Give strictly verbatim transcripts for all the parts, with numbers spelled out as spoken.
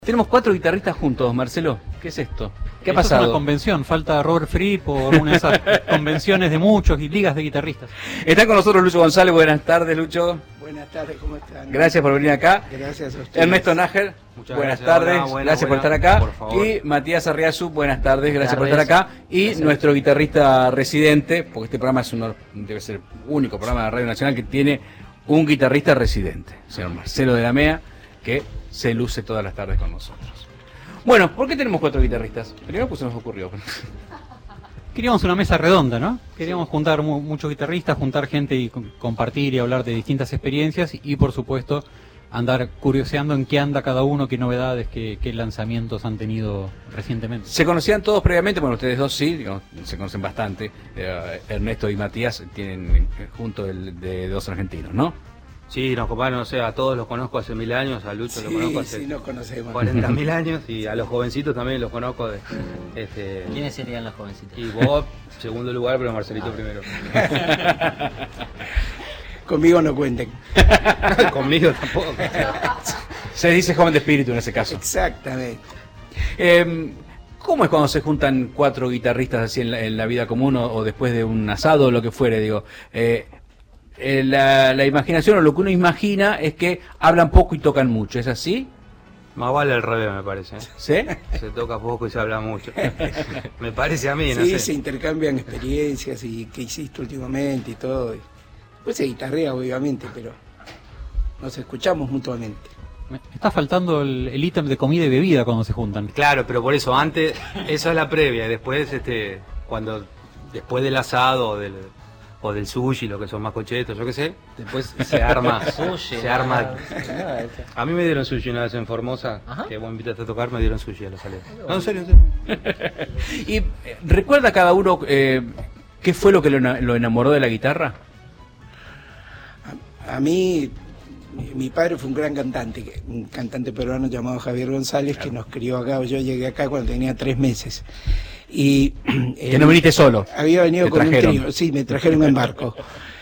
Tenemos cuatro guitarristas juntos, Marcelo. ¿Qué es esto? ¿Qué ha Esto pasado? Es una convención, falta Robert Fripp o una de esas convenciones de muchos y ligas de guitarristas. Está con nosotros Lucho González. Buenas tardes, Lucho. Buenas tardes, ¿cómo están? Gracias por venir acá. Gracias a ustedes. Ernesto Nájer, Muchas buenas gracias. tardes. Hola, buena, gracias buena, por estar acá. por favor. Y Matías Arriazu, buenas tardes. Gracias por tardes. estar acá. Y Gracias. nuestro guitarrista residente, porque este programa es uno, debe ser el único programa de Radio Nacional que tiene un guitarrista residente, el señor Marcelo de la Mea, que se luce todas las tardes con nosotros. Bueno, ¿por qué tenemos cuatro guitarristas? Primero pues se nos ocurrió. Queríamos una mesa redonda, ¿no? Queríamos juntar mu muchos guitarristas, juntar gente y com compartir y hablar de distintas experiencias y, por supuesto, andar curioseando en qué anda cada uno, qué novedades, qué, qué lanzamientos han tenido recientemente. ¿Se conocían todos previamente? Bueno, ustedes dos sí, digamos, se conocen bastante. Eh, Ernesto y Matías tienen eh, junto el de dos argentinos, ¿no? Sí, nos comparan, no sé, a todos los conozco hace mil años, a Lucho Sí, lo conozco hace sí, nos conocemos. cuarenta mil años y a los jovencitos también los conozco. De, este, ¿Quiénes serían los jovencitos? y vos, segundo lugar, pero Marcelito Ah. primero. Conmigo no cuenten. Conmigo tampoco. Se dice joven de espíritu en ese caso. Exactamente. Eh, ¿Cómo es cuando se juntan cuatro guitarristas así en la, en la vida común o, o después de un asado o lo que fuere? Digo, eh, eh, la, la imaginación o lo que uno imagina es que hablan poco y tocan mucho, ¿es así? Más vale al revés, me parece. ¿eh? ¿Sí? Se toca poco y se habla mucho. Me parece a mí, no Sí, sé. se intercambian experiencias y qué hiciste últimamente y todo. Y después se guitarrea, obviamente, pero nos escuchamos mutuamente. Me está faltando el, el ítem de comida y bebida cuando se juntan. Claro, pero por eso, antes, eso es la previa, y después, este, cuando, después del asado o del, o del sushi, lo que son más cochetos, yo qué sé, después se arma, Sushi, se arma. nada, esto. A mí me dieron sushi una vez en Formosa, Ajá. que vos me invitaste a tocar, me dieron sushi a los salidos. No, en serio, en serio. ¿Y eh, recuerda cada uno eh, qué fue lo que lo, ena- lo enamoró de la guitarra? A, a mí, mi, mi padre fue un gran cantante, que- un cantante peruano llamado Javier González, que nos crió acá. Yo llegué acá cuando tenía tres meses. Y Que no viniste solo. Había venido Te con trajeron. un trío, sí, me trajeron en barco.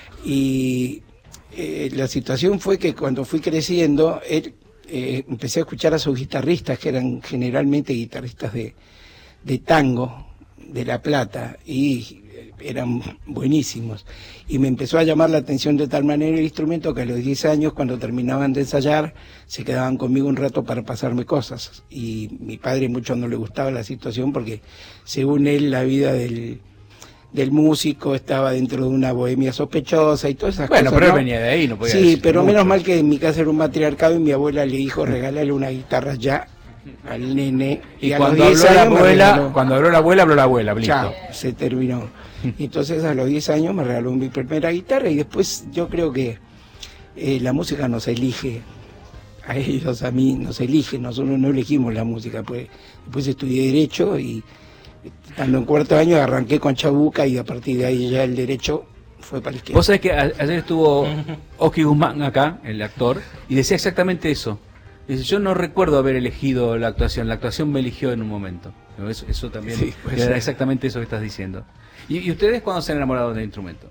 Y eh, la situación fue que cuando fui creciendo, él, eh, empecé a escuchar a sus guitarristas, que eran generalmente guitarristas de, de tango, de La Plata, y eh, eran buenísimos. Y me empezó a llamar la atención de tal manera el instrumento que a los diez años, cuando terminaban de ensayar, se quedaban conmigo un rato para pasarme cosas. Y mi padre mucho no le gustaba la situación porque, según él, la vida del, del músico estaba dentro de una bohemia sospechosa y todas esas Bueno, cosas. pero él ¿no? venía de ahí, no podía Sí, decir pero mucho. menos mal que en mi casa era un matriarcado y mi abuela le dijo regalarle una guitarra ya al nene. Y, a cuando los diez habló la años me abuela, regaló- cuando habló la abuela, habló la abuela, listo. Chao, se terminó. Entonces a los diez años me regaló mi primera guitarra y después yo creo que eh, la música nos elige, a ellos, a mí, nos elige, nosotros no elegimos la música. Pues, después estudié Derecho y estando en cuarto año arranqué con Chabuca y a partir de ahí ya el Derecho fue para la izquierda. Vos sabés que a- ayer estuvo Oki Guzmán acá, el actor, y decía exactamente eso. Dice, yo no recuerdo haber elegido la actuación, la actuación me eligió en un momento. Pero Eso, eso también Sí, puede era ser. exactamente eso que estás diciendo. ¿Y, y ustedes cuándo se han enamorado del instrumento?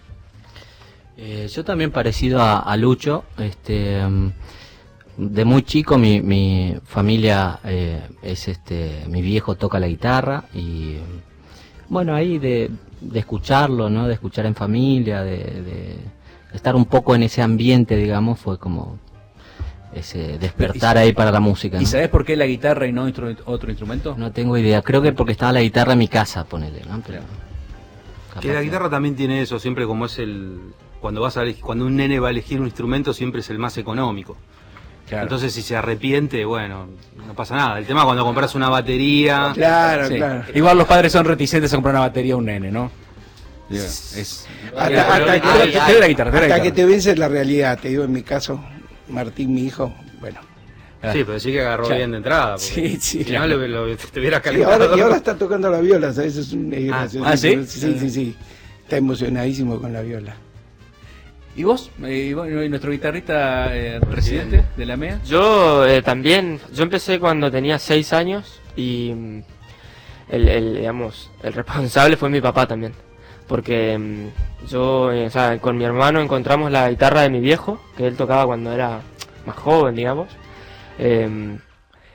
Eh, yo también parecido a, a Lucho, este, mm, de muy chico mi, mi familia es este, mi viejo toca la guitarra y bueno ahí de, de escucharlo, ¿no? De escuchar en familia, de, de estar un poco en ese ambiente, digamos, fue como ese despertar ahí para la música, ¿Y ¿no? sabés por qué la guitarra y no instru- otro instrumento? No tengo idea, creo que porque estaba la guitarra en mi casa, ponele, ¿no? Pero, capaz Que la que- guitarra también tiene eso, siempre como es el... Cuando vas a elegir, cuando un nene va a elegir un instrumento siempre es el más económico. Claro. Entonces si se arrepiente, bueno, no pasa nada. El tema es cuando compras una batería... Claro, Sí. claro. Igual los padres son reticentes a comprar una batería a un nene, ¿no? Digo, es... Hasta, Pero- hasta pero- que, Te doy- te doy la guitarra, te doy la hasta que guitarra. te vence la realidad, te digo en mi caso, Martín, mi hijo, bueno. Sí, pero sí que agarró Claro. bien de entrada. porque Sí, sí. Si no, lo, lo- te hubiera Y calentado. ahora, y ahora está tocando la viola, ¿sabes? Es un es Ah, gracioso. ¿ah, sí? Sí, sí, sí. Está emocionadísimo con la viola. ¿Y vos? Eh, y vos, y nuestro guitarrista eh, residente de la M E A. Yo eh, también, yo empecé cuando tenía seis años y mm, el, el, digamos, el responsable fue mi papá también, porque mm, yo, eh, o sea, con mi hermano encontramos la guitarra de mi viejo, que él tocaba cuando era más joven, digamos, eh,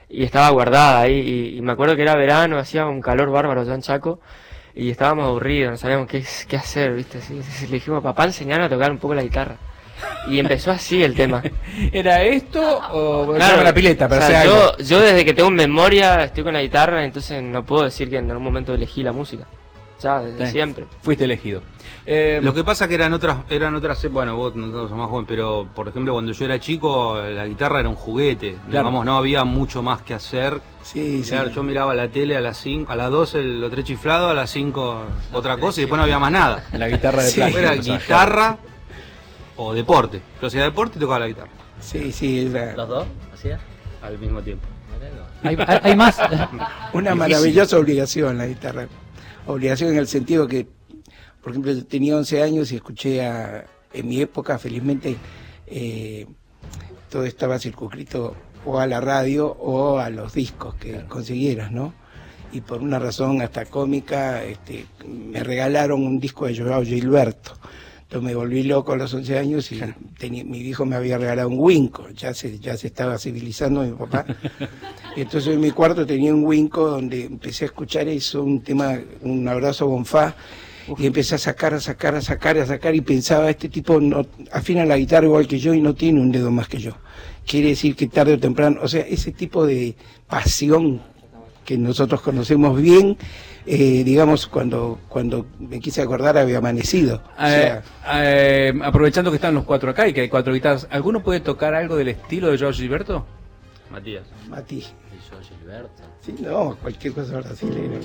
y estaba guardada ahí, y, y me acuerdo que era verano, hacía un calor bárbaro allá en Chaco, y estábamos aburridos, no sabíamos qué, qué hacer, ¿viste? Así, le dijimos, papá, enseñanos a tocar un poco la guitarra. Y empezó así el tema. ¿Era esto o Claro, la pileta? Pero o sea, hacer algo? yo, yo desde que tengo memoria estoy con la guitarra, entonces no puedo decir que en algún momento elegí la música. Ya, desde Sí. siempre. Fuiste elegido. Eh, Lo que pasa que eran otras, eran otras, bueno, vos no sos más joven, pero por ejemplo cuando yo era chico la guitarra era un juguete, digamos, no había mucho más que hacer. Sí, sí. Claro, yo miraba la tele a las cinco, a las doce los tres chiflados, a las cinco otra cosa y después no había más nada. la guitarra de Sí. plástico. Era o sea, guitarra o deporte. Yo hacía deporte y tocaba la guitarra Sí, sí, era ¿Los dos? ¿Hacía? al mismo tiempo. Hay, hay- hay más. una maravillosa obligación la guitarra. Obligación en el sentido que, por ejemplo, yo tenía once años y escuché a, en mi época, felizmente, eh, todo estaba circunscrito o a la radio o a los discos que consiguieras, ¿no? Y por una razón hasta cómica, este, me regalaron un disco de Joao Gilberto. Entonces me volví loco a los once años y tenía, mi hijo me había regalado un Winco, ya se, ya se estaba civilizando mi papá. Y entonces en mi cuarto tenía un Winco donde empecé a escuchar eso, un tema, un abrazo Bonfá, y empecé a sacar, a sacar, a sacar, a sacar, y pensaba, este tipo no afina la guitarra igual que yo y no tiene un dedo más que yo. Quiere decir que tarde o temprano, o sea, ese tipo de pasión que nosotros conocemos bien, eh, digamos, cuando cuando me quise acordar había amanecido. O sea, eh, eh, aprovechando que están los cuatro acá y que hay cuatro guitarras, ¿alguno puede tocar algo del estilo de Joao Gilberto? Matías. Mati, Yo, Gilberto. sí, no, cualquier cosa brasileña.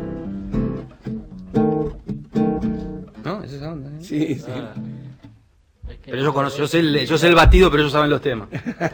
¿No? ¿Es esa onda? ¿eh? Sí, sí. Ah. Es que- Pero yo conozco, yo sé, el, yo sé el batido, pero ellos saben los temas.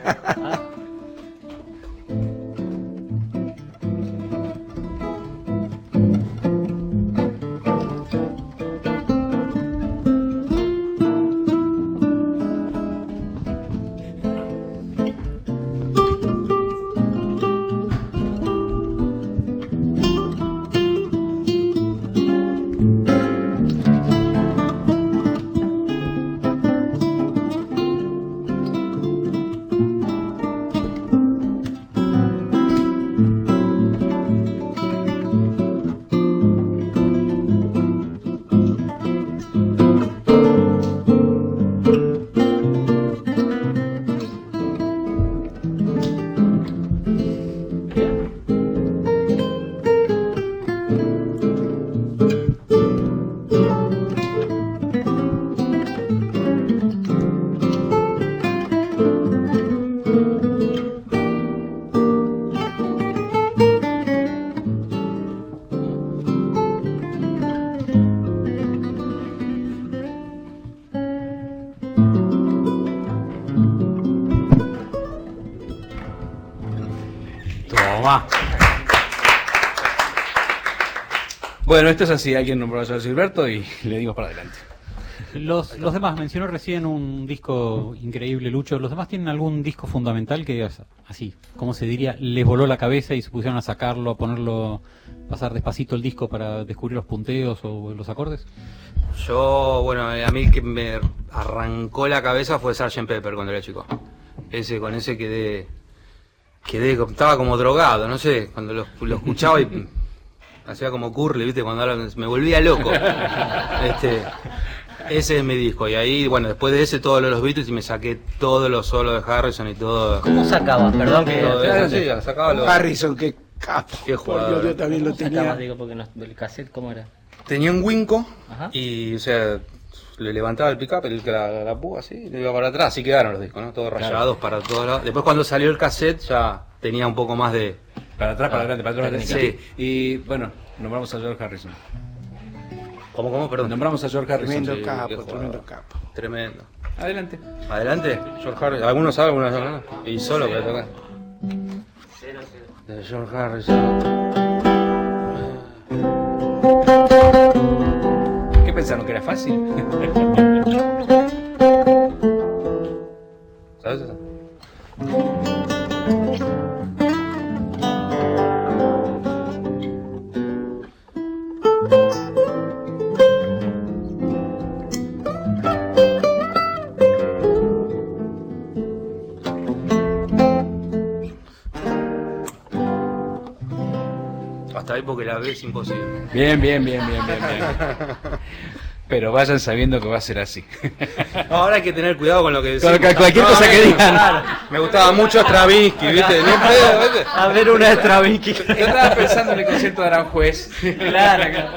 Toma. Bueno, esto es así, alguien nombró a Joao Gilberto y le dimos para adelante. Los, los demás, mencionó recién un disco increíble, Lucho. ¿Los demás tienen algún disco fundamental que, así, como se diría, les voló la cabeza y se pusieron a sacarlo, a ponerlo, pasar despacito el disco para descubrir los punteos o los acordes? Yo, bueno, a mí el que me arrancó la cabeza fue sergeant Pepper cuando era chico. Ese, con ese quedé, quedé, estaba como drogado, no sé, cuando lo, lo escuchaba y hacía como curly, viste, cuando ahora me volvía loco. Este, ese es mi disco, y ahí, bueno, después de ese todos los Beatles y me saqué todos los solos de Harrison y todo. ¿Cómo sacabas? Perdón que... todo eso, sí, sacaba los... Harrison, qué capo. Qué Por jugador. Dios, yo también lo ¿Cómo sacabas? tenía. Digo, porque no, el cassette, ¿cómo era? Tenía un Winco Ajá. y, o sea, le levantaba el pick-up, el, la, la púa así, y le iba para atrás, así quedaron los discos, ¿no? Todos rayados para todos lados. Después cuando salió el cassette ya tenía un poco más de... Para atrás, para adelante, para atrás. Sí. Y bueno, nombramos a George Harrison. ¿Cómo, cómo? Perdón. Nombramos a George Harrison. Tremendo sí, capo, qué jugador. tremendo capo. Tremendo. Adelante. Adelante, George Harrison. ¿Algunos saben? Algunos no. Y solo para tocar. De George Harrison. ¿Qué pensaron? ¿Que era fácil? ¿Sabes eso? Hasta ahí porque la B es imposible. Bien, bien, bien, bien, bien, bien. Pero vayan sabiendo que va a ser así. Ahora hay que tener cuidado con lo que decimos. Con cualquier No, cosa no, que no, digan. claro. Me gustaba mucho Stravinsky, ¿viste? Ni en pedo, ¿viste? A ver una Stravinsky. Yo estaba pensando en el concierto de Aranjuez. Claro, claro.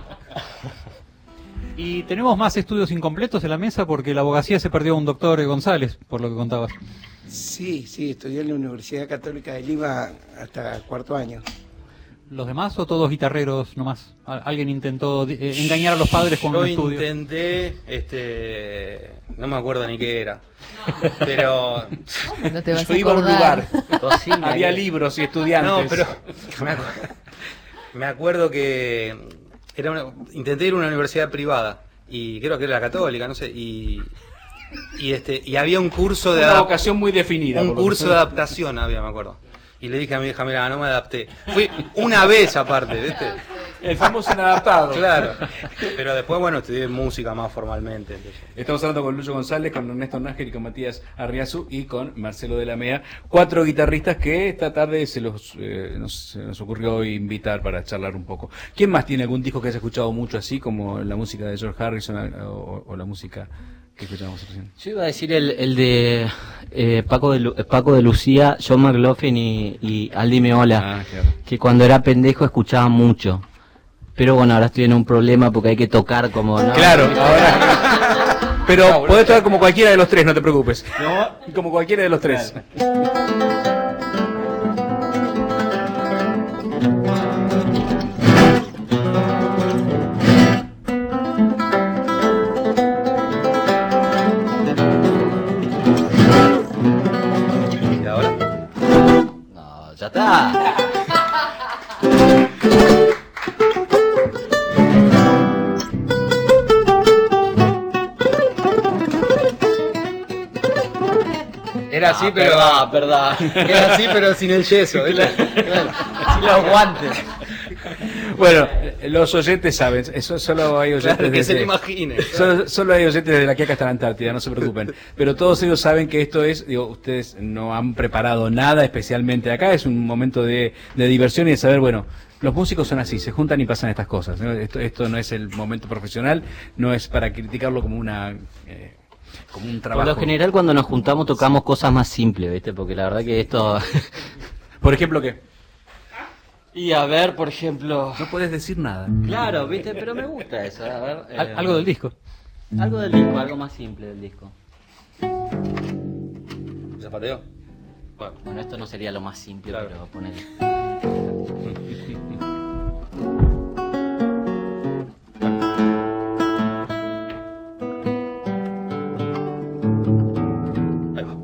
Y tenemos más estudios incompletos en la mesa porque la abogacía se perdió a un doctor González, por lo que contabas. Sí, sí, estudié en la Universidad Católica de Lima hasta cuarto año. ¿Los demás o todos guitarreros nomás? ¿Al- ¿Alguien intentó eh, engañar a los padres con Yo un estudio? intenté, este, no me acuerdo ni qué era, pero No te vas Yo a iba a un acordar. lugar. Cocina. Había libros y estudiantes. no, pero me acuerdo, me acuerdo que era una, intenté ir a una universidad privada y creo que era la católica, no sé, y y este y había un curso de Una adap- vocación muy definida. un por lo curso que- de adaptación había, me acuerdo. Y le dije a mi hija, mira, no me adapté. Fui una vez aparte, ¿viste? El famoso inadaptado. Claro. Pero después, bueno, estudié música más formalmente. Entonces. Estamos hablando con Lucho González, con Ernesto Nájer y con Matías Arriazu y con Marcelo de la Mea, cuatro guitarristas que esta tarde se los eh, nos, se nos ocurrió invitar para charlar un poco. ¿Quién más tiene algún disco que hayas escuchado mucho así, como la música de George Harrison o, o la música que escuchamos recién? Yo iba a decir el, el de eh, Paco de Lu- Paco de Lucía, John McLaughlin y, y Aldi Meola, Ah, claro. que cuando era pendejo escuchaba mucho. Pero bueno, ahora estoy en un problema porque hay que tocar como... ¿no? Claro, ahora. Pero podés tocar como cualquiera de los tres, no te preocupes. Como cualquiera de los tres. ¿Y ahora? No, ya está. Era así, pero. Perdón, perdón. Era así, pero sin el yeso, ¿viste? Sin los guantes. Bueno, los oyentes saben, eso solo hay oyentes Claro, que se desde- lo imagine. Solo, solo hay oyentes desde la Quiaca hasta la Antártida, no se preocupen. Pero todos ellos saben que esto es, digo, ustedes no han preparado nada especialmente acá, es un momento de, de diversión y de saber, bueno, los músicos son así, se juntan y pasan estas cosas, ¿no? Esto, esto no es el momento profesional, no es para criticarlo como una... eh, como un Por trabajo. lo general cuando nos juntamos tocamos cosas más simples, ¿viste? Porque la verdad que esto... Por ejemplo, ¿qué? Y a ver, por ejemplo... No puedes decir nada. Claro, ¿viste? Pero me gusta eso. A ver, eh, Al- algo del disco. Algo del disco, algo más simple del disco. ¿Zapateo? Bueno. Bueno, esto no sería lo más simple, Claro. pero ponele. Ahí va.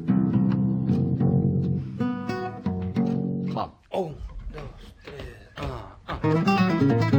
Vamos. Un, dos, tres. Ah, ah.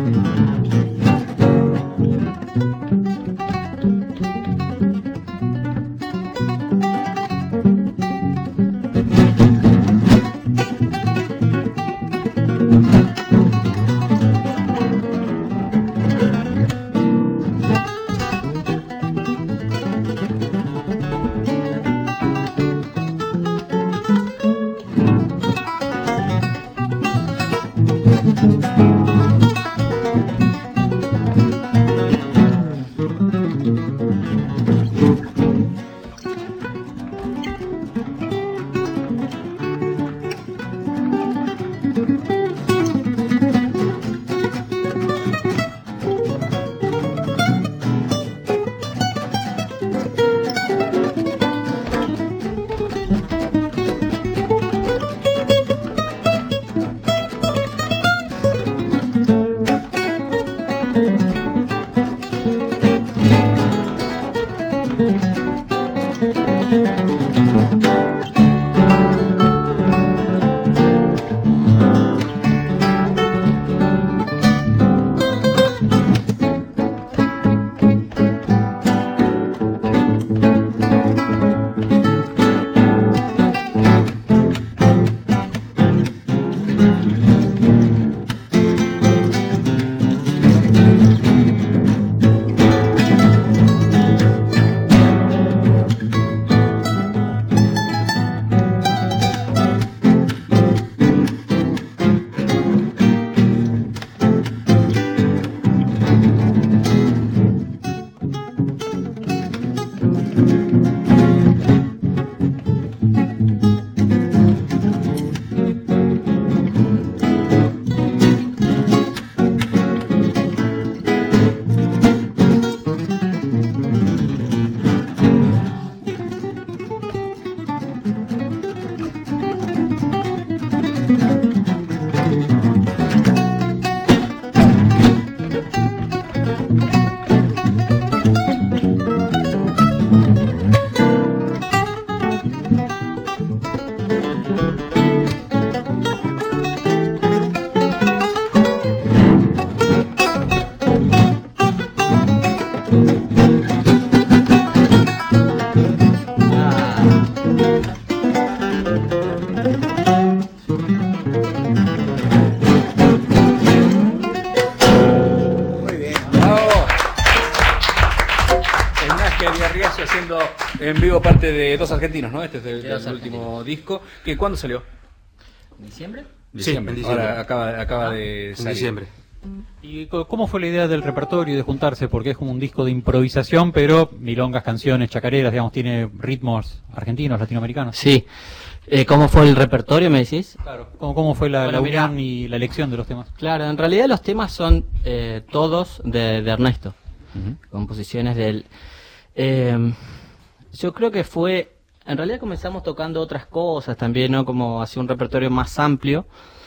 En vivo parte de Dos Argentinos, ¿no? Este es del, De del Dos último disco. ¿Que ¿Cuándo salió? ¿Diciembre? Diciembre. en diciembre. Ahora acaba, acaba Ah, de En salir. diciembre. ¿Y co- cómo fue la idea del repertorio y de juntarse? Porque es como un disco de improvisación, pero milongas, canciones, chacareras, digamos, tiene ritmos argentinos, latinoamericanos. Sí. Eh, ¿Cómo fue el repertorio, me decís? Claro. ¿Cómo, cómo fue la, Bueno, la mirá. unión y la elección de los temas? Claro, en realidad los temas son eh, todos de, de Ernesto. Composiciones de él. Eh, yo creo que fue... En realidad comenzamos tocando otras cosas también, ¿no? Como hacia un repertorio más amplio.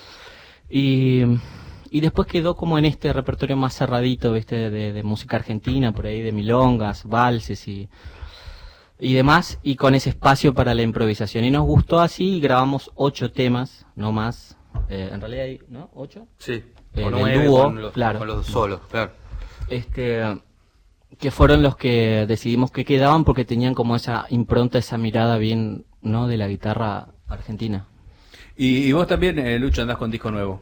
Y, y después quedó como en este repertorio más cerradito, ¿viste? De, de música argentina, por ahí, de milongas, valses y, y demás. Y con ese espacio para la improvisación. Y nos gustó así y grabamos ocho temas, no más. Eh, en realidad hay, ¿no? ¿Ocho? Sí. Eh, O del nueve dúo, con los, claro. con los solos, claro. Este... que fueron los que decidimos que quedaban porque tenían como esa impronta, esa mirada bien, ¿no? De la guitarra argentina. Y, y vos también, eh, Lucho, andás con disco nuevo.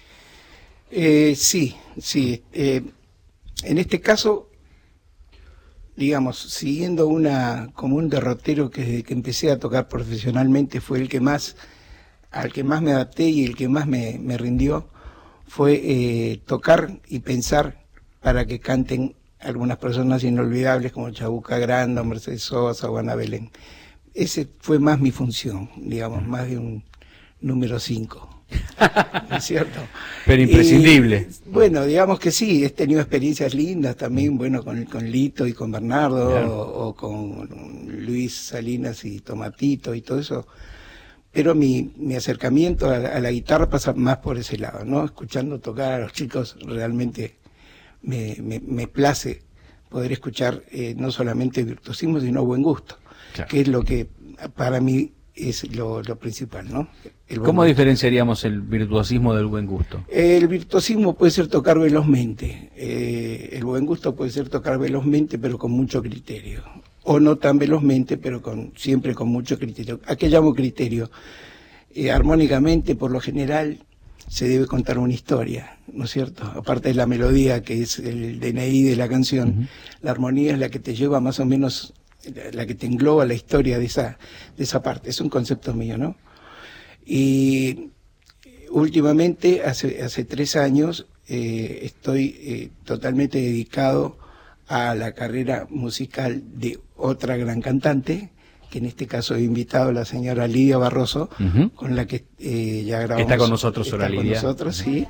Eh, sí, sí. Eh, en este caso, digamos, siguiendo una como un derrotero que desde que empecé a tocar profesionalmente fue el que más, al que más me adapté y el que más me, me rindió, fue eh, tocar y pensar para que canten algunas personas inolvidables como Chabuca Granda, Mercedes Sosa o Ana Belén. Ese fue más mi función, digamos, más de un número cinco. ¿No es cierto? Pero imprescindible. Y, bueno, digamos que sí, he tenido experiencias lindas también, bueno, con, con Lito y con Bernardo, Claro. o, o con Luis Salinas y Tomatito y todo eso. Pero mi, mi acercamiento a la, a la guitarra pasa más por ese lado, ¿no? Escuchando tocar a los chicos realmente me, me, me place poder escuchar eh, no solamente virtuosismo, sino buen gusto, Claro. que es lo que para mí es lo, lo principal, ¿no? El buen ¿Cómo gusto. diferenciaríamos el virtuosismo del buen gusto? El virtuosismo puede ser tocar velozmente, eh, el buen gusto puede ser tocar velozmente pero con mucho criterio, o no tan velozmente pero con siempre con mucho criterio. ¿A qué llamo criterio? Eh, armónicamente, por lo general, se debe contar una historia, ¿no es cierto? Aparte de la melodía, que es el D N I de la canción, uh-huh. La armonía es la que te lleva más o menos, la que te engloba la historia de esa, de esa parte. Es un concepto mío, ¿no? Y últimamente, hace, hace tres años, eh, estoy eh, totalmente dedicado a la carrera musical de otra gran cantante, que en este caso he invitado a la señora Lidia Barroso, uh-huh. con la que eh, ya grabamos. Está con nosotros, está Lidia. Con nosotros, uh-huh. sí.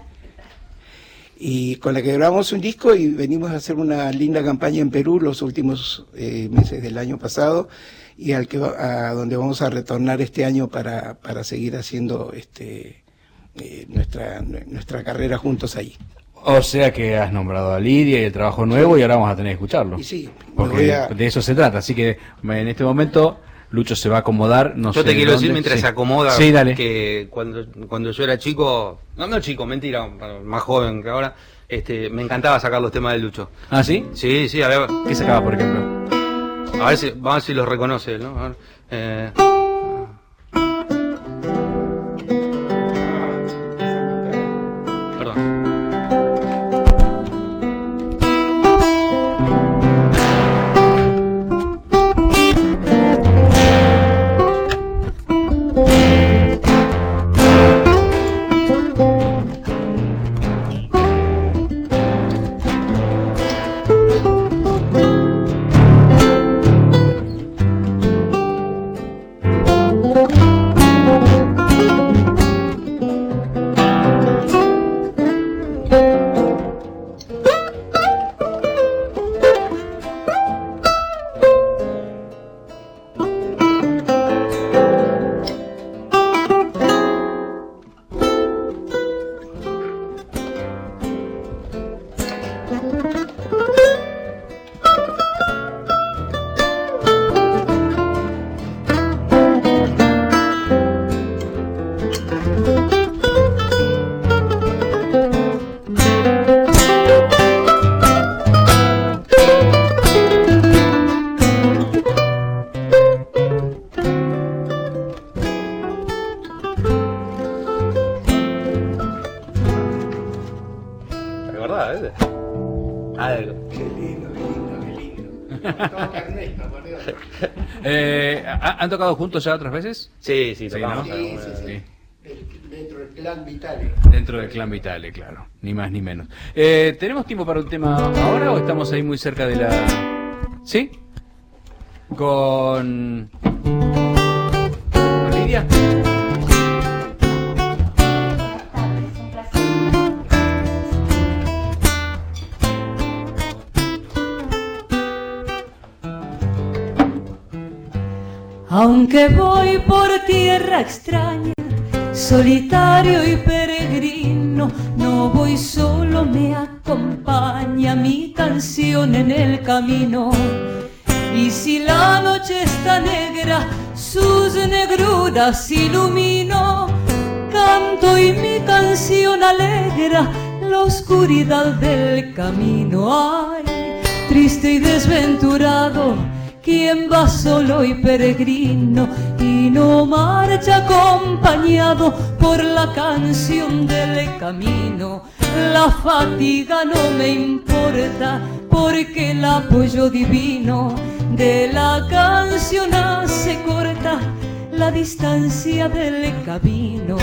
Y con la que grabamos un disco y venimos a hacer una linda campaña en Perú los últimos eh, meses del año pasado, y al que a donde vamos a retornar este año para, para seguir haciendo este eh, nuestra nuestra carrera juntos ahí. O sea que has nombrado a Lidia y el trabajo nuevo, sí. Y ahora vamos a tener que escucharlo. Y sí, porque a... de eso se trata. Así que en este momento Lucho se va a acomodar. No yo sé te quiero dónde. decir mientras sí. se acomoda sí, dale. que cuando cuando yo era chico, no no chico, mentira, más joven que ahora, este, me encantaba sacar los temas de Lucho. ¿Ah, sí? Sí, sí, a ver. ¿Qué sacaba, por ejemplo? A ver si, vamos a ver si los reconoce, ¿no? A ver, eh... Perdón. eh, ¿Han tocado juntos ya otras veces? Sí, sí, Sí, tocamos. ¿no? Sí, sí, sí. Sí. El- dentro del clan Vitale. Dentro del clan Vitale, claro, ni más ni menos. Eh, ¿Tenemos tiempo para un tema ahora o estamos ahí muy cerca de la... ¿Sí? Con... ¿Con Lidia? Aunque voy por tierra extraña, solitario y peregrino, no voy solo, me acompaña mi canción en el camino. Y si la noche está negra, sus negruras ilumino, canto y mi canción alegra la oscuridad del camino. Ay, triste y desventurado, quien va solo y peregrino y no marcha acompañado por la canción del camino. La fatiga no me importa porque el apoyo divino de la canción hace corta la distancia del camino.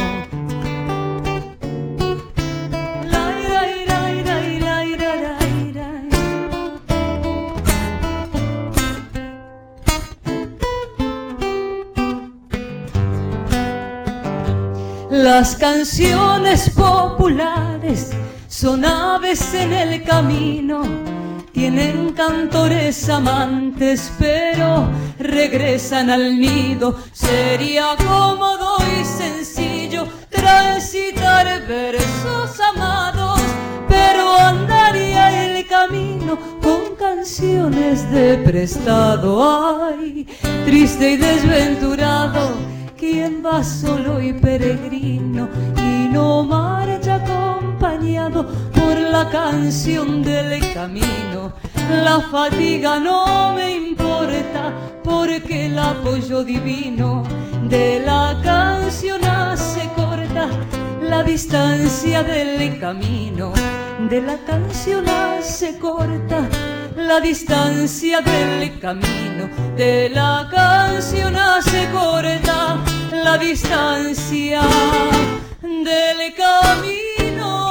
Las canciones populares son aves en el camino, tienen cantores amantes, pero regresan al nido. Sería cómodo y sencillo transitar versos amados, pero andaría el camino con canciones de prestado. Ay, triste y desventurado, quien va solo y peregrino y no marcha acompañado por la canción del camino. La fatiga no me importa porque el apoyo divino de la canción hace corta la distancia del camino. De la canción hace corta la distancia del camino. De la canción hace corta la distancia del camino.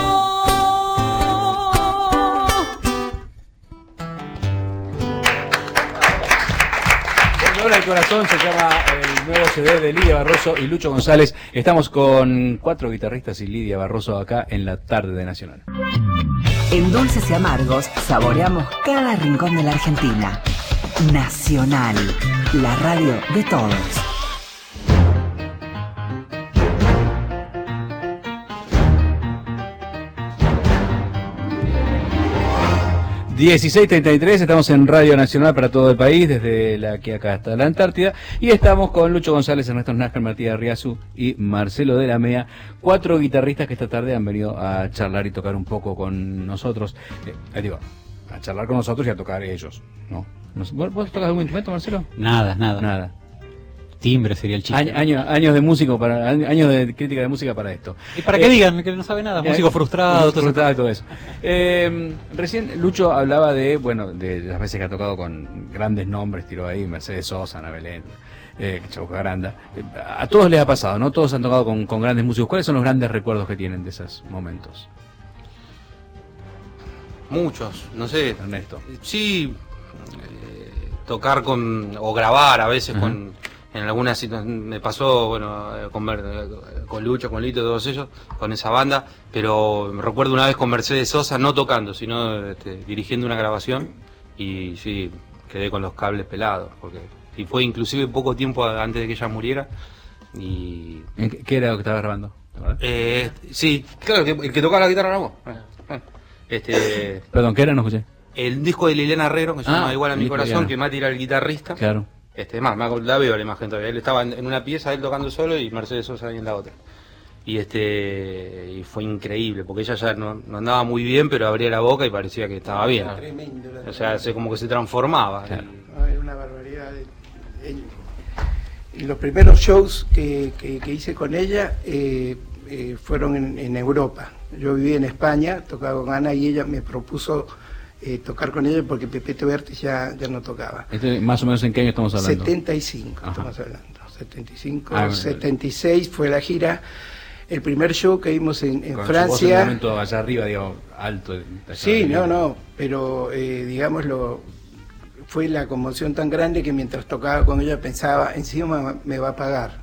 Ahora el corazón se llama el nuevo C D de Lidia Barroso y Lucho González. Estamos con cuatro guitarristas y Lidia Barroso acá en la tarde de Nacional. En Dulces y Amargos saboreamos cada rincón de la Argentina. Nacional, la radio de todos. dieciséis treinta y tres, estamos en Radio Nacional para todo el país, desde la que acá hasta la Antártida, y estamos con Lucho González, Ernesto Nascar, Martí Arriazu y Marcelo de la Mea, cuatro guitarristas que esta tarde han venido a charlar y tocar un poco con nosotros, eh, digo, a charlar con nosotros y a tocar ellos, ¿no? ¿Vos, vos tocas algún instrumento, Marcelo? Nada, nada. Nada. Timbre sería el chiste. Año, año- años de músico para años de crítica de música para esto. Y para que Eh, digan que no sabe nada, músico Eh, frustrado, todo eso. frustrado y todo eso. Eh, recién Lucho hablaba de, bueno, de las veces que ha tocado con grandes nombres, tiró ahí Mercedes Sosa, Ana Belén, eh, Chauca Granda. Eh, a todos les ha pasado, ¿no? Todos han tocado con, con grandes músicos. ¿Cuáles son los grandes recuerdos que tienen de esos momentos, Muchos, no sé. Ernesto? Sí, eh, tocar con, o grabar a veces Ajá. con, en algunas situaciones, me pasó, bueno, eh, con, Mer- eh, con Lucho, con Lito, todos ellos, con esa banda, pero me recuerdo una vez con Mercedes Sosa, no tocando, sino este, dirigiendo una grabación, y sí, quedé con los cables pelados, porque y fue inclusive poco tiempo antes de que ella muriera, y... ¿En qué, qué era lo que estaba grabando? ¿Verdad? Eh, sí, claro, el que, el que tocaba la guitarra era vos. Eh, Este... Perdón, ¿qué era? No escuché. El disco de Liliana Herrero, que se Ah, llama Igual a el mi disco de corazón, Liliana. que Mati era el guitarrista. Claro. Este, más, me hago- la veo la imagen todavía. Él estaba en, en una pieza, él tocando solo y Mercedes Sosa ahí en la otra. Y este y fue increíble, porque ella ya no, no andaba muy bien, pero abría la boca y parecía que estaba bien. Tremendo. la- O sea, se, como que se transformaba. Claro. Y- No, era una barbaridad. El- el- los primeros shows que, que- que hice con ella eh, eh, fueron en, en Europa. Yo vivía en España, tocaba con Ana y ella me propuso eh, tocar con ellos porque Pepete Berti ya, ya no tocaba. Este, ¿Más o menos en qué año estamos hablando? setenta y cinco, Ajá. estamos hablando. setenta y cinco, Ah, setenta y seis fue la gira. El primer show que vimos en, en Con su voz en Francia. un momento allá arriba, digamos, alto. allá Sí, arriba. no, no, pero eh, digámoslo, fue la conmoción tan grande que mientras tocaba con ella pensaba, encima me va a pagar.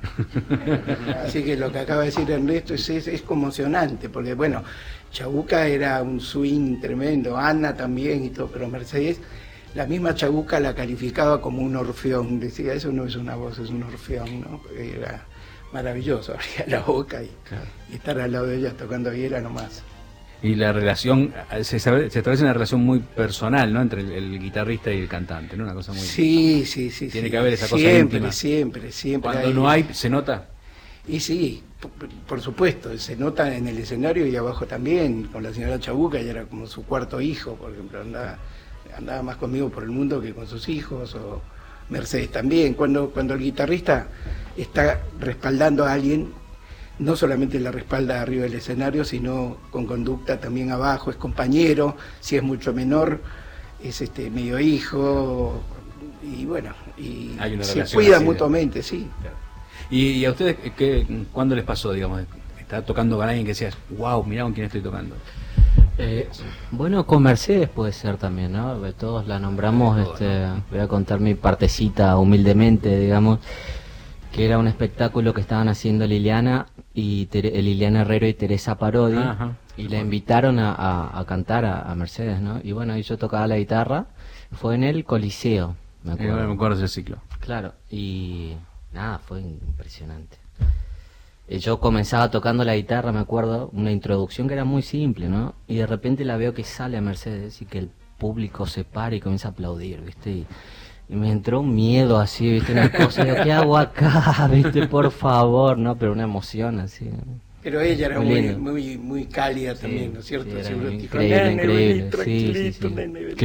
Así que lo que acaba de decir Ernesto es, es, es conmocionante, porque bueno, Chabuca era un swing tremendo, Ana también y todo, pero Mercedes, la misma Chabuca la calificaba como un orfeón, decía, eso no es una voz, es un orfeón, ¿no? Era maravilloso, abría la boca y, Claro. y estar al lado de ella tocando ahí era nomás. Y la relación, se, sabe- se establece una relación muy personal, ¿no? Entre el, el guitarrista y el cantante, ¿no? Una cosa muy... Sí, sí, sí. Tiene sí. que haber esa cosa siempre, íntima. Siempre, siempre. Cuando no hay, ¿se nota? Y sí, por, por supuesto, se nota en el escenario y abajo también, con la señora Chabuca, ella era como su cuarto hijo, por ejemplo, andaba, andaba más conmigo por el mundo que con sus hijos, o Mercedes también. Cuando, cuando el guitarrista está respaldando a alguien, no solamente la respalda arriba del escenario, sino con conducta también abajo, es compañero, si es mucho menor, es este medio hijo, y bueno, y Hay una se relación cuida así de- mutuamente, sí. ¿Y, y a ustedes qué, cuándo les pasó, digamos, estar tocando con alguien que decías, wow, mirá con quién estoy tocando? Eh, bueno, con Mercedes puede ser también, ¿no? Todos la nombramos, este, voy a contar mi partecita humildemente, digamos, que era un espectáculo que estaban haciendo Liliana y Tere- Liliana Herrero y Teresa Parodi, Ajá. y la invitaron a, a- a cantar a, a Mercedes, ¿no? Y bueno, ahí yo tocaba la guitarra, fue en el Coliseo, me Eh, acuerdo. me acuerdo de ese ciclo. Claro, y nada, fue impresionante. Eh, Yo comenzaba tocando la guitarra, me acuerdo, una introducción que era muy simple, ¿no? Y de repente la veo que sale a Mercedes y que el público se para y comienza a aplaudir, ¿viste? Y, y me entró un miedo así, ¿viste? Una cosa, digo, ¿qué hago acá? ¿Viste? Por favor, ¿no? Pero una emoción así. Pero ella era Muy muy, lindo. muy, muy cálida también, ¿no es cierto? Sí, era Seguro dijo, increíble, "Nene, increíble. vení, Sí, sí, tranquilito, sí. nene, vení".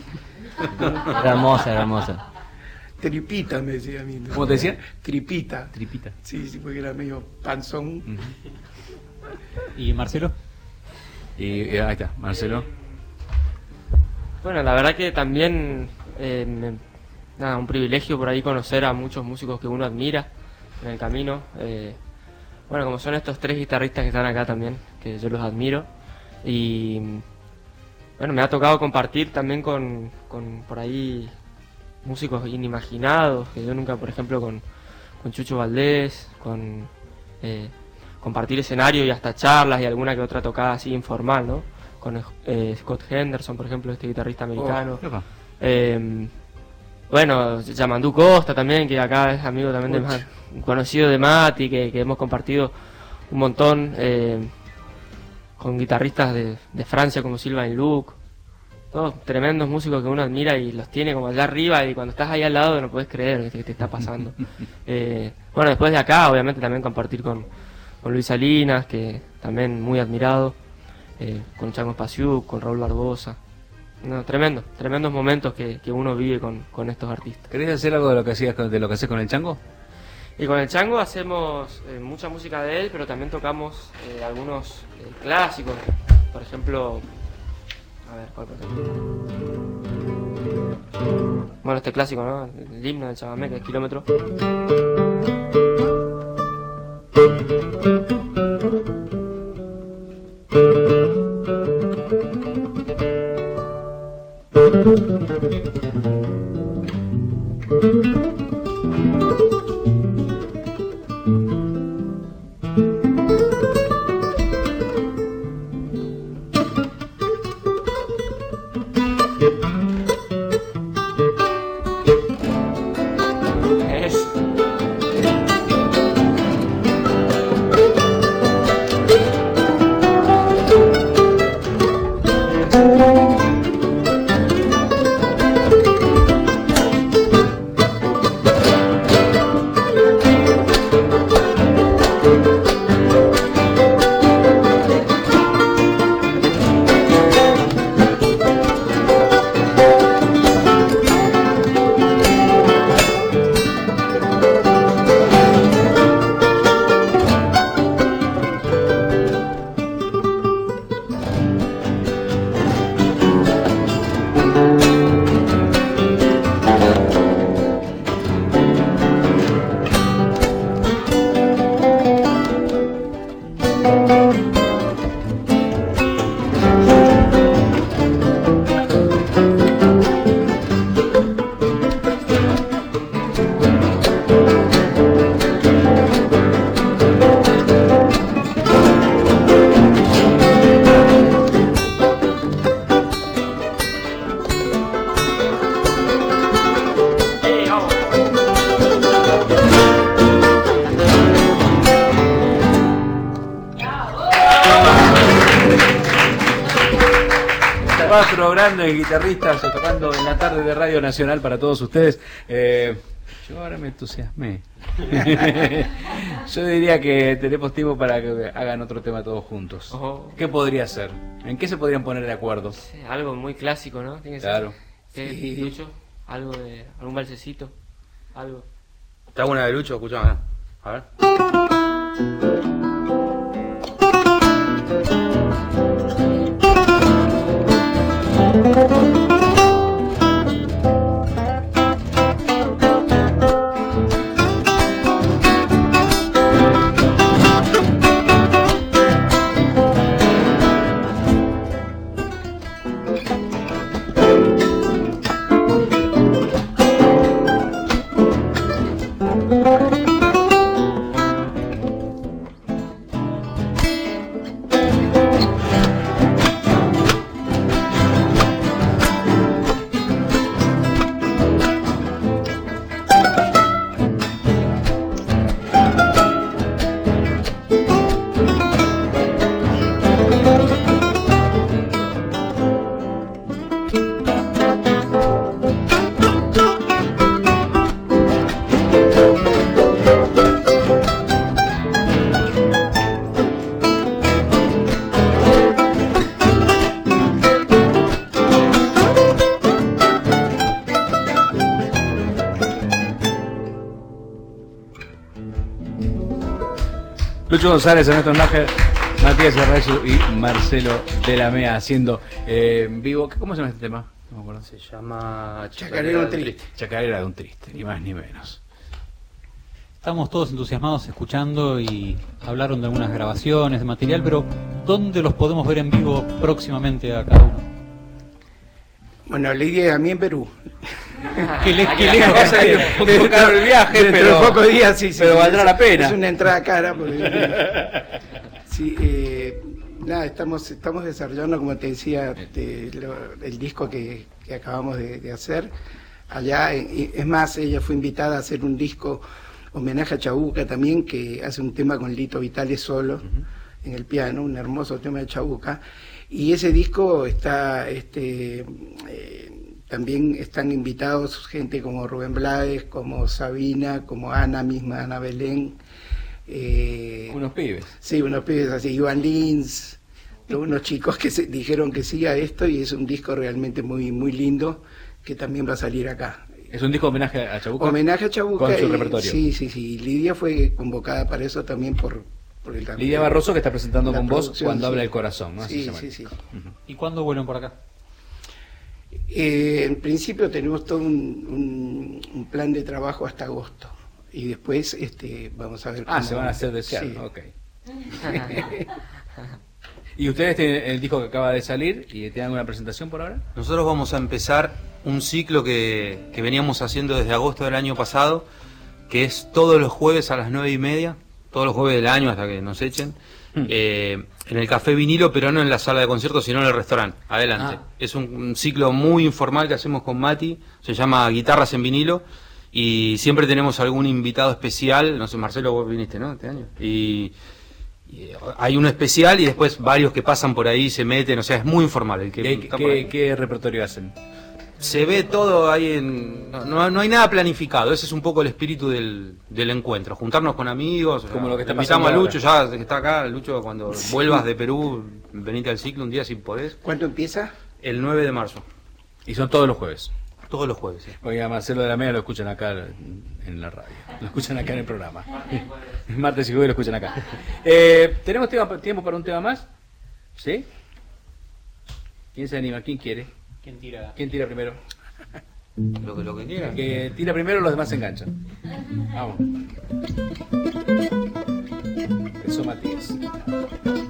Claro. Era hermosa, era hermosa. Tripita me decía a mí. ¿no? ¿Cómo te decía? Tripita. Tripita. Sí, sí, porque era medio panzón. ¿Y Marcelo? Y, y ahí está, Marcelo. Bueno, la verdad que también, eh, me- nada, un privilegio por ahí conocer a muchos músicos que uno admira en el camino. eh, bueno, como son estos tres guitarristas que están acá también, que yo los admiro. Y bueno, me ha tocado compartir también con, con por ahí músicos inimaginados, que yo nunca, por ejemplo, con, con Chucho Valdés, con eh, compartir escenario y hasta charlas y alguna que otra tocada así informal, ¿no? Con eh, Scott Henderson, por ejemplo, este guitarrista americano. Epa. Eh, bueno, Yamandú Costa también, que acá es amigo también de Uch. Ma- conocido de Mati, que, que hemos compartido un montón eh, con guitarristas de, de Francia como Sylvain Luc, todos tremendos músicos que uno admira y los tiene como allá arriba, y cuando estás ahí al lado no puedes creer, ¿viste?, que te está pasando. Eh, bueno, después de acá, obviamente también compartir con, con Luis Salinas, que también muy admirado, eh, con Chango Spasiuk, con Raúl Barbosa. No, tremendo, tremendos momentos que, que uno vive con, con estos artistas. ¿Querés hacer algo de lo que hacías con- de lo que haces con el chango? Y con el Chango hacemos eh, mucha música de él, pero también tocamos eh, algunos eh, clásicos. Por ejemplo, a ver, ¿cuál por ejemplo? Bueno, este clásico, ¿no? El himno del chamamé, que es Kilómetro. Es... Cuatro grandes guitarristas tocando en la tarde de Radio Nacional para todos ustedes. Eh, yo ahora me entusiasmé. Yo diría que tenemos tiempo para que hagan otro tema todos juntos. Oh. ¿Qué podría ser? ¿En qué se podrían poner de acuerdo? Sí, algo muy clásico, ¿no? Tiene que Claro. ser. ¿Qué, Sí. Lucho? Algo de. algún balsecito. Algo. ¿Te hago una de Lucho? Escuchame. A ver. Lucho González, Ernesto Nájer, Matías Arrayo y Marcelo de la Mea haciendo eh, en vivo. ¿Cómo se llama este tema? No me acuerdo. Se llama Chacarera de un triste. Chacarera de un triste, ni más ni menos. Estamos todos entusiasmados escuchando y hablaron de algunas grabaciones, de material, pero ¿dónde los podemos ver en vivo próximamente a cada uno? Bueno, la idea a mí en Perú. ¿Qué le, Qué lejos va a salir un poco caro el viaje, Dentro pero, de pocos días sí, sí, pero sí, valdrá es- la pena. Es una entrada cara. Porque, sí, eh, nada, estamos, estamos desarrollando, como te decía, de lo- el disco que, que acabamos de, de hacer allá. Y es más, ella fue invitada a hacer un disco homenaje a Chabuca también, que hace un tema con Lito Vitale solo en el piano, un hermoso tema de Chabuca. Y ese disco está, este, eh, también están invitados gente como Rubén Blades, como Sabina, como Ana misma, Ana Belén. Eh, Unos pibes. Sí, unos pibes así, Iván Lins, todos unos chicos que se dijeron que sí a esto, y es un disco realmente muy, muy lindo que también va a salir acá. Es un disco de homenaje a Chabuca. Homenaje a Chabuca. Con su y- repertorio. Sí, sí, sí. Lidia fue convocada para eso también por, por el Lidia Barroso, que está presentando la con vos producción, Cuando sí. habla el corazón, ¿no? Así se Sí, llama. sí, sí. ¿Y cuándo vuelven por acá? Eh, en principio tenemos todo un, un- un plan de trabajo hasta agosto. Y después este, vamos a ver. Ah, cómo- se van a hacer desear, Sí. ok. ¿Y ustedes tienen el disco que acaba de salir y tienen alguna presentación por ahora? Nosotros vamos a empezar un ciclo que, que veníamos haciendo desde agosto del año pasado, que es todos los jueves a las nueve y media, todos los jueves del año hasta que nos echen, eh, en el Café Vinilo, pero no en la sala de conciertos, sino en el restaurante. Adelante. Ah. Es un, un ciclo muy informal que hacemos con Mati, se llama Guitarras en Vinilo, y siempre tenemos algún invitado especial. No sé, Marcelo, vos viniste, ¿no? Este año. Y, y hay uno especial y después varios que pasan por ahí, se meten, o sea, es muy informal. El que ¿Qué, está por ahí. qué- qué repertorio hacen? Se ve todo ahí en... No, no, no hay nada planificado, ese es un poco el espíritu del, del encuentro, juntarnos con amigos. Como lo que está invitamos a pasando Lucho, ya que está acá, Lucho, cuando vuelvas de Perú, venite al ciclo un día si podés. ¿Cuándo empieza? El nueve de marzo, Y son todos los jueves. todos los jueves. Sí. Oiga, Marcelo de la Mea lo escuchan acá en la radio. Lo escuchan acá en el programa. Martes y jueves lo escuchan acá. Eh, ¿Tenemos tema- tiempo para un tema más? ¿Sí? ¿Quién se anima? ¿Quién quiere? ¿Quién tira? ¿Quién tira primero? Lo que, lo que quieran. El que tira primero, los demás se enganchan. Vamos. Eso, Matías.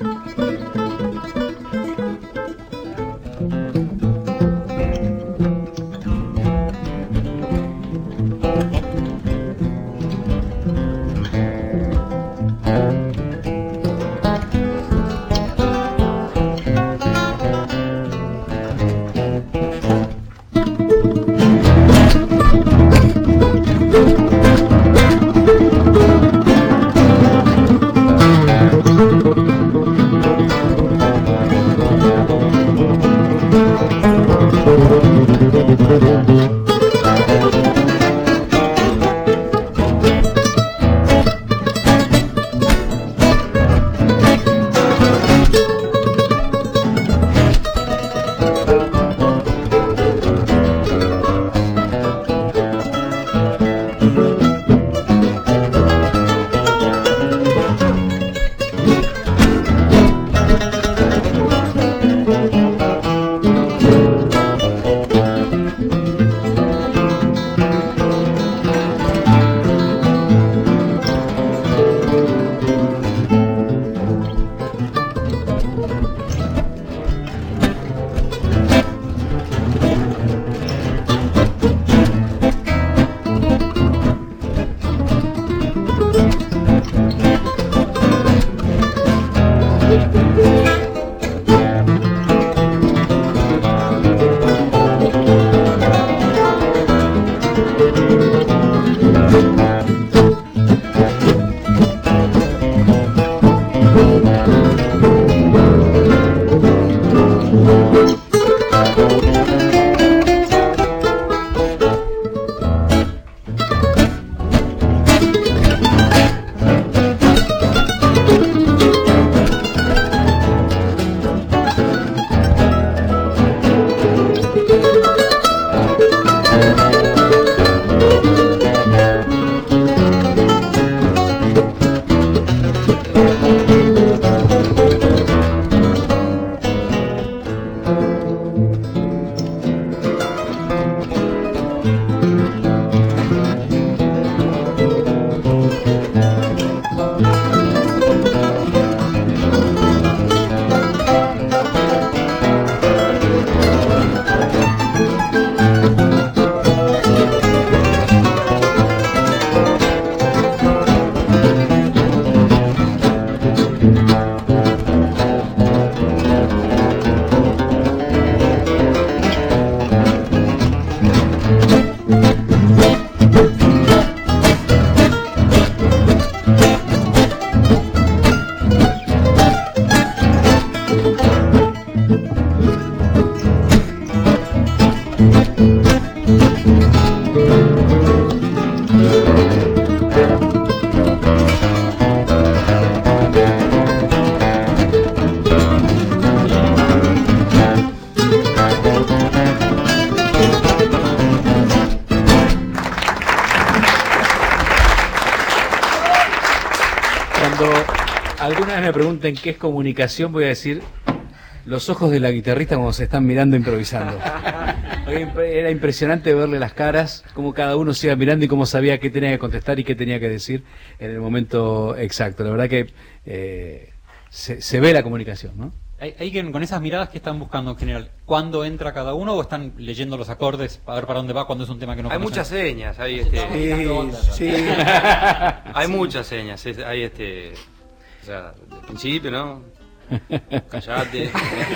vez me pregunten qué es comunicación, voy a decir los ojos de la guitarrista cuando se están mirando improvisando. Era impresionante verle las caras, cómo cada uno se iba mirando y cómo sabía qué tenía que contestar y qué tenía que decir en el momento exacto. La verdad que eh, se, se ve la comunicación, ¿no? Hay, hay que, con esas miradas que están buscando en general, ¿cuándo entra cada uno o están leyendo los acordes para ver para dónde va cuando es un tema que no hay conocen? muchas señas, hay este, Sí, sí. hay muchas señas, es- hay este, o sea, del principio, ¿no? Callate.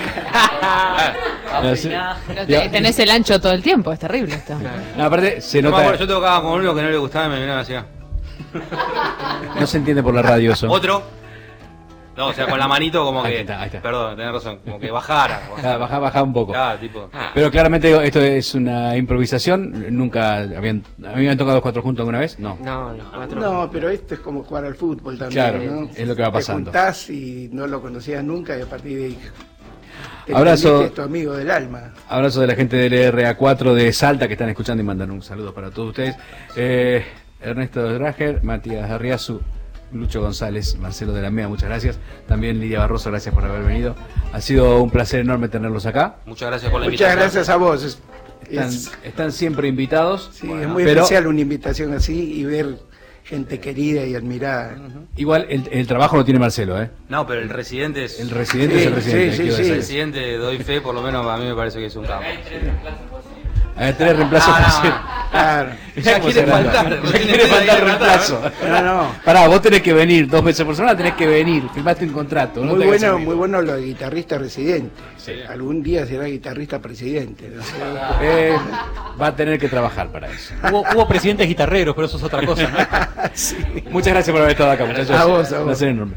No, sí. No, te- tenés el ancho todo el tiempo, es terrible esto. No, aparte se Yo, me acuerdo, nota, yo tocaba con uno que no le gustaba y me miraban así. no se entiende por la radio eso. Otro. No, o sea, con la manito como Ahí que. está, ahí está. Perdón, tenés razón, como que bajara. Baja, baja, baja un poco. Ah, tipo. Pero claramente digo, esto es una improvisación. Nunca habían, a mí me han tocado los cuatro juntos alguna vez. No. No, los cuatro. No, pero esto es como jugar al fútbol también, Claro, ¿no? es lo que va pasando. Te juntás y no lo conocías nunca y a partir de ahí te Abrazo. entendés que es tu amigo del alma. Abrazo de la gente del R A cuatro de Salta que están escuchando y mandan un saludo para todos ustedes. Eh, Ernesto Drager, Matías Arriazu, Lucho González, Marcelo de la Mea, muchas gracias. También Lidia Barroso, gracias por haber venido. Ha sido un placer enorme tenerlos acá. Muchas gracias por la Muchas invitación. gracias a vos. Es, Están, es- están siempre invitados. sí, Bueno, es muy pero especial una invitación así y ver gente querida y admirada. igual el, el trabajo lo tiene Marcelo, ¿eh? No, pero el residente es. El residente Sí, es el residente. sí, quiero sí, El decir. residente, doy fe, por lo menos a mí me parece que es un campo. Hay tres reemplazos Ah, no, Marcelo. Claro. Ya quiere faltar. Ya quiere faltar reemplazo. No, no. Pará, vos tenés que venir dos veces por semana, tenés que venir. Firmaste un contrato. no Muy te hagas bueno, el muy bueno lo de guitarrista residente. Algún día será guitarrista presidente. No sé. Eh, va a tener que trabajar para eso. Hubo, hubo presidentes guitarreros, pero eso es otra cosa, ¿no? Sí. Muchas gracias por haber estado acá, muchachos. A vos, a vos. Un placer enorme.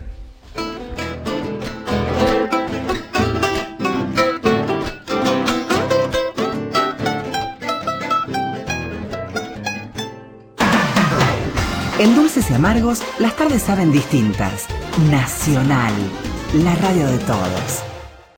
En Dulces y Amargos, las tardes saben distintas. Nacional, la radio de todos.